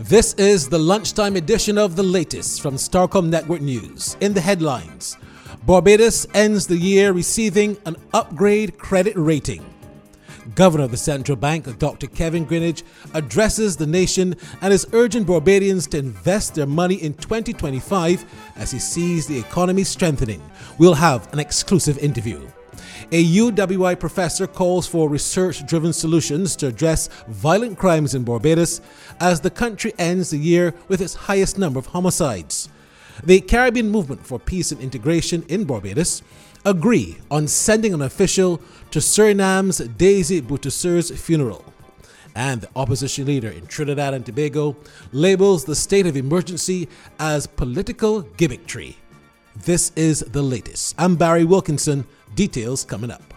This is the lunchtime edition of the latest from Starcom Network News. In the headlines, Barbados ends the year receiving an upgrade credit rating. Governor of the Central Bank, Dr. Kevin Greenidge, addresses the nation and is urging Barbadians to invest their money in 2025 as he sees the economy strengthening. We'll have an exclusive interview. A UWI professor calls for research-driven solutions to address violent crimes in Barbados as the country ends the year with its highest number of homicides. The Caribbean Movement for Peace and Integration in Barbados agree on sending an official to Suriname's Daisy Boutisseur's funeral. And the opposition leader in Trinidad and Tobago labels the state of emergency as political gimmickry. This is the latest. I'm Barry Wilkinson. Details coming up.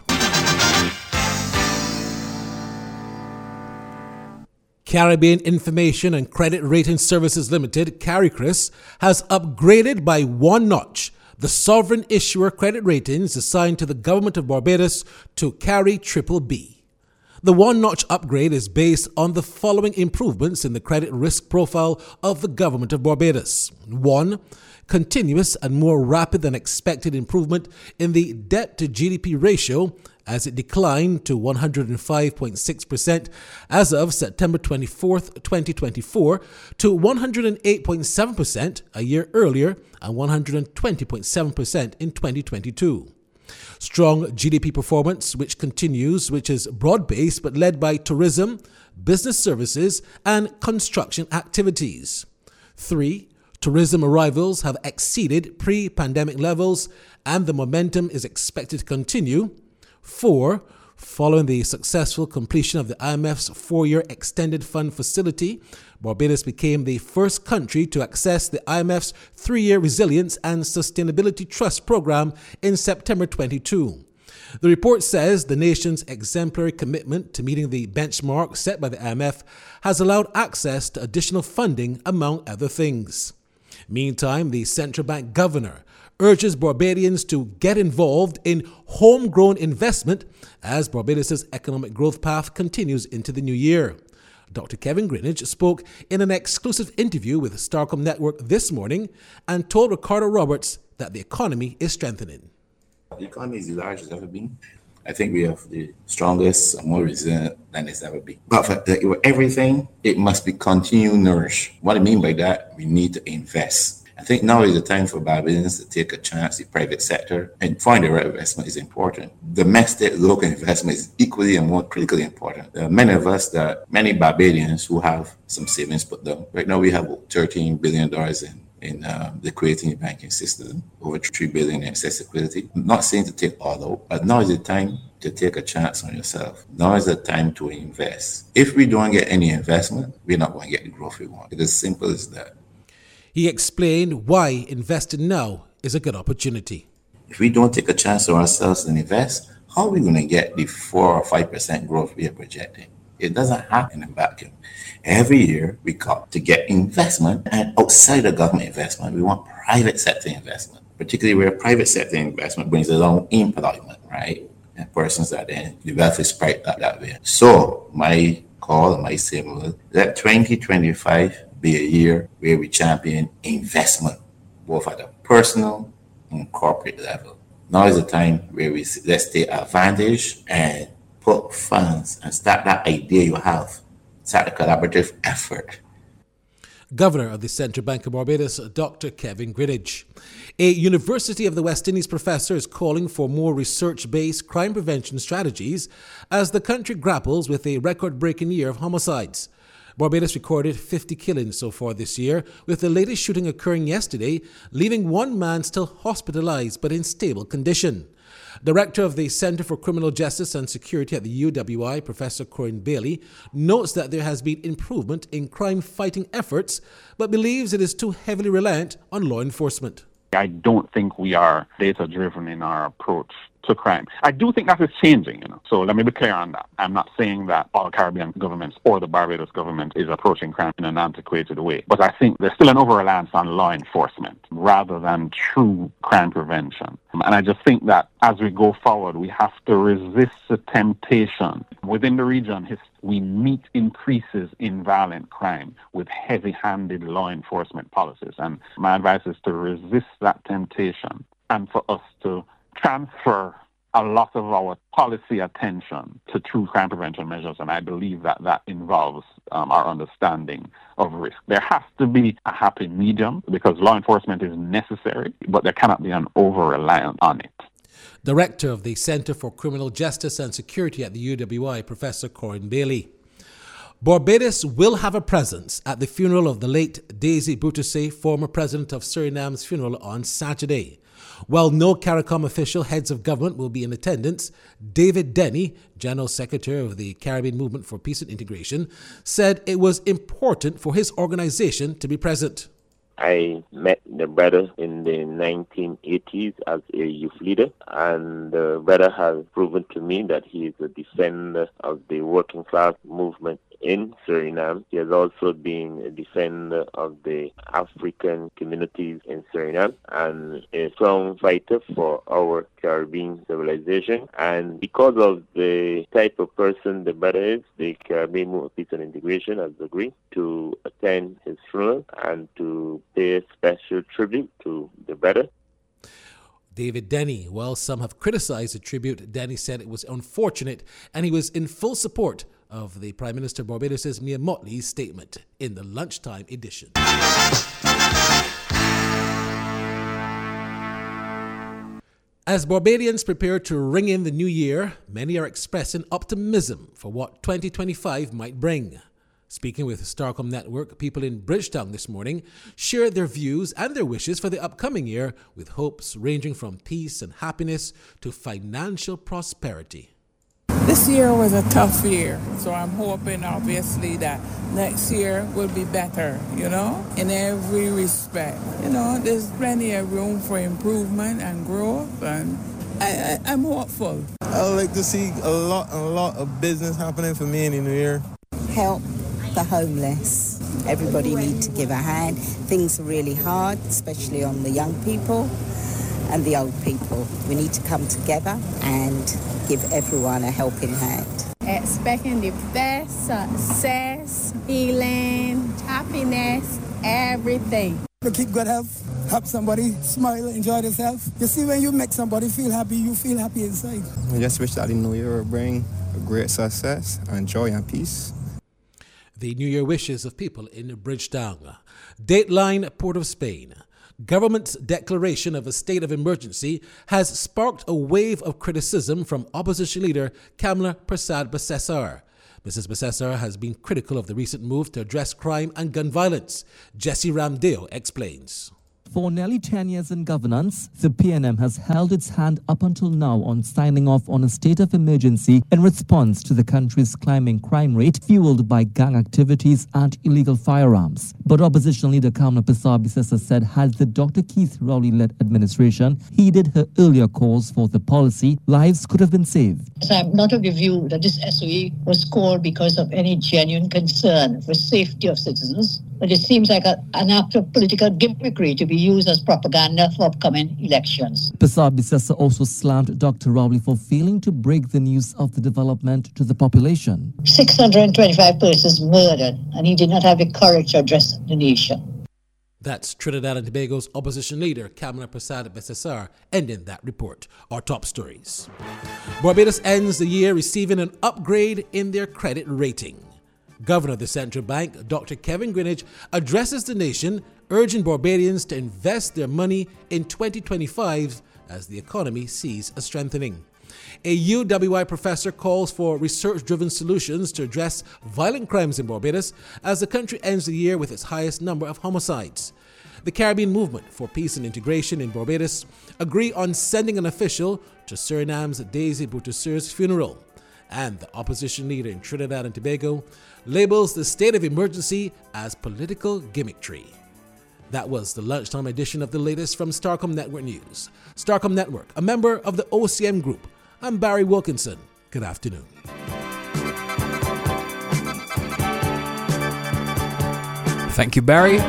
Caribbean Information and Credit Rating Services Limited, CARICRIS, has upgraded by one notch the sovereign issuer credit ratings assigned to the government of Barbados to CARI BBB. The one-notch upgrade is based on the following improvements in the credit risk profile of the government of Barbados. 1. Continuous and more rapid than expected improvement in the debt-to-GDP ratio as it declined to 105.6% as of September 24, 2024, to 108.7% a year earlier and 120.7% in 2022. Strong GDP performance, which continues, which is broad-based but led by tourism, business services, and construction activities. 3. Tourism arrivals have exceeded pre-pandemic levels and the momentum is expected to continue. 4. Following the successful completion of the IMF's 4-year extended fund facility, Barbados became the first country to access the IMF's 3-year Resilience and Sustainability Trust program in September 22. The report says the nation's exemplary commitment to meeting the benchmark set by the IMF has allowed access to additional funding, among other things. Meantime, the central bank governor urges Barbadians to get involved in homegrown investment as Barbados' economic growth path continues into the new year. Dr. Kevin Greenidge spoke in an exclusive interview with Starcom Network this morning and told Ricardo Roberts that the economy is strengthening. The economy is as large as it's ever been. I think we have the strongest and more resilient than it's ever been. But for everything, it must be continued nourished. What I mean by that, we need to invest. I think now is the time for Barbadians to take a chance in the private sector and find the right investment is important. Domestic, local investment is equally and more critically important. There are many of us, many Barbadians who have some savings put down. Right now we have $13 billion in liquidity in the banking system, over $3 billion in excess liquidity. I'm not saying to take all out, but now is the time to take a chance on yourself. Now is the time to invest. If we don't get any investment, we're not going to get the growth we want. It's as simple as that. He explained why investing now is a good opportunity. If we don't take a chance on ourselves and invest, how are we going to get the 4 or 5% growth we are projecting? It doesn't happen in a vacuum. Every year we got to get investment, and outside of government investment, we want private sector investment, particularly where private sector investment brings along employment, right? And persons are then, the wealth is spread that way. So my call and my statement, let 2025 be a year where we champion investment, both at a personal and corporate level. Now is the time where let's take advantage and put funds and start that idea you have. Start a collaborative effort. Governor of the Central Bank of Barbados, Dr. Kevin Greenidge. A University of the West Indies professor is calling for more research-based crime prevention strategies as the country grapples with a record-breaking year of homicides. Barbados recorded 50 killings so far this year, with the latest shooting occurring yesterday, leaving one man still hospitalized but in stable condition. Director of the Center for Criminal Justice and Security at the UWI, Professor Corinne Bailey, notes that there has been improvement in crime-fighting efforts, but believes it is too heavily reliant on law enforcement. I don't think we are data-driven in our approach to crime. I do think that is changing, So let me be clear on that. I'm not saying that all Caribbean governments or the Barbados government is approaching crime in an antiquated way. But I think there's still an over-reliance on law enforcement rather than true crime prevention. And I just think that as we go forward, we have to resist the temptation. Within the region, we meet increases in violent crime with heavy-handed law enforcement policies. And my advice is to resist that temptation and for us to transfer a lot of our policy attention to true crime prevention measures, and I believe that involves our understanding of risk. There has to be a happy medium because law enforcement is necessary, but there cannot be an over-reliance on it. Director of the Center for Criminal Justice and Security at the UWI, Professor Corin Bailey. Barbados will have a presence at the funeral of the late Daisy Bouterse, former president of Suriname's funeral on Saturday. While no CARICOM official heads of government will be in attendance, David Denny, General Secretary of the Caribbean Movement for Peace and Integration, said it was important for his organization to be present. I met the brother in the 1980s as a youth leader, and the brother has proven to me that he is a defender of the working class movement in Suriname. He has also been a defender of the African communities in Suriname and a strong fighter for our Caribbean civilization. And because of the type of person the brother is, the Caribbean Movement for Peace and Integration has agreed to attend his funeral and to pay a special tribute to the brother. David Denny. While some have criticized the tribute, Denny said it was unfortunate and he was in full support of the Prime Minister Barbados' Mia Mottley's statement in the lunchtime edition. As Barbadians prepare to ring in the new year, many are expressing optimism for what 2025 might bring. Speaking with Starcom Network, people in Bridgetown this morning shared their views and their wishes for the upcoming year, with hopes ranging from peace and happiness to financial prosperity. This year was a tough year, so I'm hoping obviously that next year will be better, in every respect. There's plenty of room for improvement and growth, and I'm hopeful. I would like to see a lot of business happening for me in the new year. Help the homeless. Everybody needs to give a hand. Things are really hard, especially on the young people and the old people. We need to come together and give everyone a helping hand. Expecting the best success, healing, happiness, everything. To keep good health, help somebody, smile, enjoy themselves. You see, when you make somebody feel happy, you feel happy inside. I just wish that the new year will bring a great success and joy and peace. The New Year wishes of people in Bridgetown. Dateline, Port of Spain. Government's declaration of a state of emergency has sparked a wave of criticism from opposition leader Kamla Persad-Bissessar. Mrs. Bissessar has been critical of the recent move to address crime and gun violence. Jesse Ramdeo explains. For nearly 10 years in governance, the PNM has held its hand up until now on signing off on a state of emergency in response to the country's climbing crime rate fueled by gang activities and illegal firearms. But opposition leader Kamla Persad-Bissessar said had the Dr. Keith Rowley-led administration heeded her earlier calls for the policy, lives could have been saved. So I'm not of the view that this SOE was called because of any genuine concern for safety of citizens, but it seems like an act of political gimmickry to be used as propaganda for upcoming elections. Persad-Bissessar also slammed Dr. Rowley for failing to break the news of the development to the population. 625 persons murdered, and he did not have the courage to address the nation. That's Trinidad and Tobago's opposition leader, Kamla Persad-Bissessar, ending that report. Our top stories. Barbados ends the year receiving an upgrade in their credit rating. Governor of the Central Bank, Dr. Kevin Greenidge, addresses the nation, urging Barbadians to invest their money in 2025 as the economy sees a strengthening. A UWI professor calls for research-driven solutions to address violent crimes in Barbados as the country ends the year with its highest number of homicides. The Caribbean Movement for Peace and Integration in Barbados agree on sending an official to Suriname's Daisy Bouterse's funeral. And the opposition leader in Trinidad and Tobago labels the state of emergency as political gimmickry. That was the lunchtime edition of the latest from Starcom Network News. Starcom Network, a member of the OCM Group. I'm Barry Wilkinson. Good afternoon. Thank you, Barry.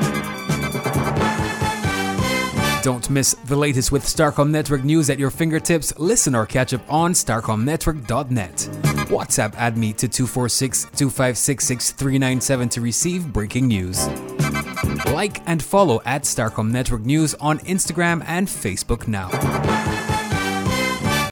Don't miss the latest with Starcom Network News at your fingertips. Listen or catch up on starcomnetwork.net. WhatsApp add me to 246-256-6397 to receive breaking news. Like and follow at Starcom Network News on Instagram and Facebook now.